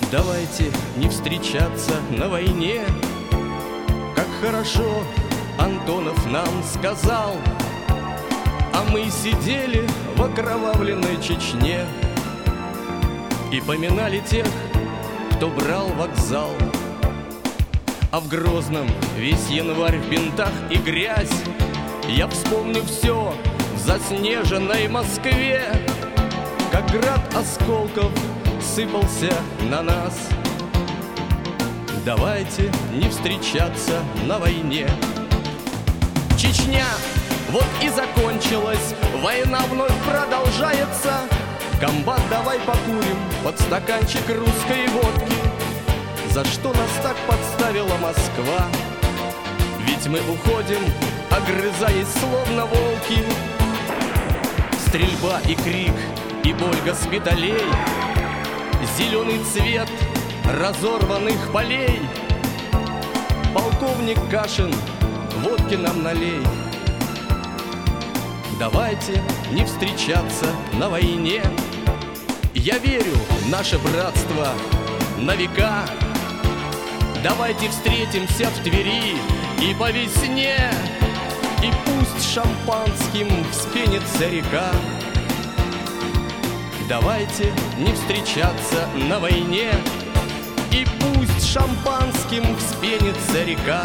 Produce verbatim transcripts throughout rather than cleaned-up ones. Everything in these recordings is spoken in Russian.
Давайте не встречаться на войне. Как хорошо Антонов нам сказал, а мы сидели в окровавленной Чечне и поминали тех, кто брал вокзал. А в Грозном весь январь в бинтах и грязь. Я вспомню все в заснеженной Москве, как град осколков сыпался на нас. Давайте не встречаться на войне. Чечня вот и закончилась, война вновь продолжается. Комбат, давай покурим под стаканчик русской водки. За что нас так подставила Москва? Ведь мы уходим, огрызаясь словно волки. Стрельба и крик, и боль госпиталей, зеленый цвет разорванных полей. Полковник Кашин, водки нам налей. Давайте не встречаться на войне. Я верю в наше братство на века. Давайте встретимся в Твери и по весне, и пусть шампанским вспенится река. Давайте не встречаться на войне, и пусть шампанским вспенится река.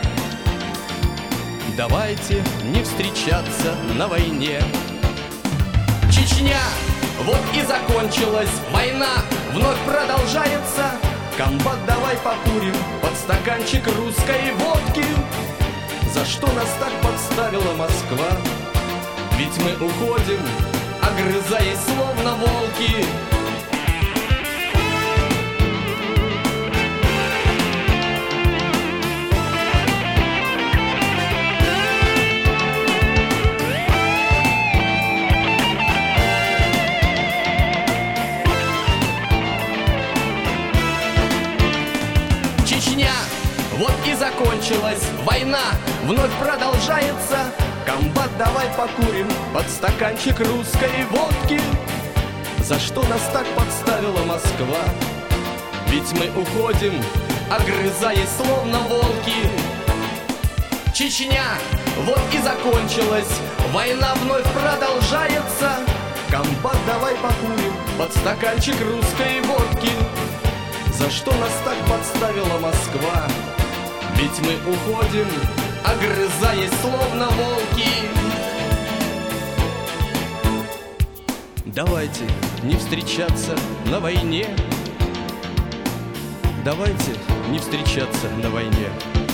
Давайте не встречаться на войне. Чечня вот и закончилась, война вновь продолжается. Комбат, давай покурим под стаканчик русской водки. За что нас так подставила Москва? Ведь мы уходим, огрызаясь словно волки. Чечня вот и закончилась, война вновь продолжается. Комбат, давай покурим под стаканчик русской водки. За что нас так подставила Москва? Ведь мы уходим, огрызаясь словно волки. Чечня вот и закончилась, война вновь продолжается. Комбат, давай покурим под стаканчик русской водки. За что нас так подставила Москва? Ведь мы уходим, огрызаясь словно волки. Давайте не встречаться на войне. Давайте не встречаться на войне.